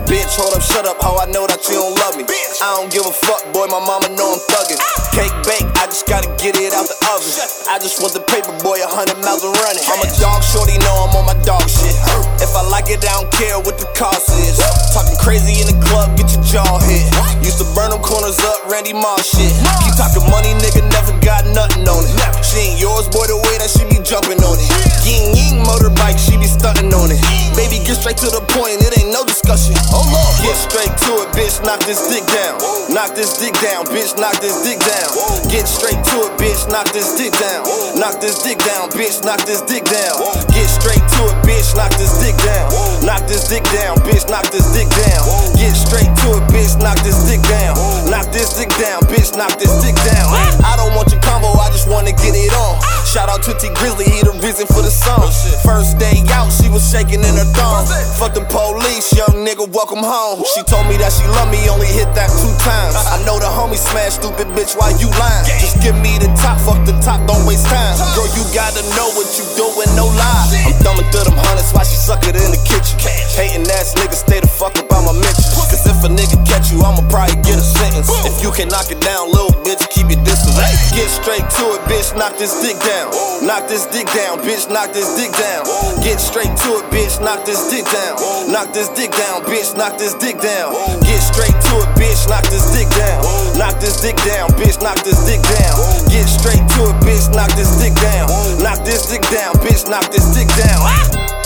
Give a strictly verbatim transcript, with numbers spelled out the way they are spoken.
bitch, hold up, shut up, how I know that you don't love me. I don't give a fuck, boy, my mama know I'm thuggin'. Cake bake, I just gotta get it out the oven. I just want the paper, boy, a hundred miles and running. I'm a dog, shorty, know I'm on my dog shit. If I like it, I don't care what the cost is. Talking crazy in the club, get your jaw hit. Used to burn them corners up, Randy Moss shit. Keep talking money, nigga, never got nothing on it. She ain't yours, boy, the way that she be jumping on it. Ying ying motorbike, she be stunting on it. Baby, get straight to the point, it ain't no discussion. Oh Lord, get straight to it, bitch, knock this dick down. Knock this dick down, bitch, knock this dick down. Get straight to it, bitch, knock this dick down. Knock this dick down, bitch, knock this dick down. Get straight to it, bitch, knock this dick down. Knock this dick down, bitch, knock this dick down. Get straight to it, bitch, knock this dick down. Knock this dick down, bitch, knock this dick down. I don't want your combo, I just wanna get it on. Shout out to T Grizzly, he the reason for the song. First day out, she was shaking in her thong. Fuck the police, young nigga, welcome home. She told me that she love me, only hit that two times. I know the homie smash, stupid bitch, why you lying? Just give me the top, fuck the top, don't waste time. Girl, you gotta know what you doing, no lie. I'm thumbing through them hundreds while she suck it in the kitchen. Hating ass niggas, stay the fuck about my mentions. Cause if a nigga catch you, I'ma probably get a sentence. If you can knock it down, little bitch, keep your distance. Get straight to it, bitch, knock this dick down. Knock this dick down, bitch, knock this dick down. Get straight to it, bitch, knock this dick down. Knock this dick down, bitch, knock this dick down. Get straight to it, bitch, knock this dick down. Knock this dick down, bitch, knock this dick down. Get straight to it, bitch, knock this dick down. Knock this dick down, bitch, knock this dick down.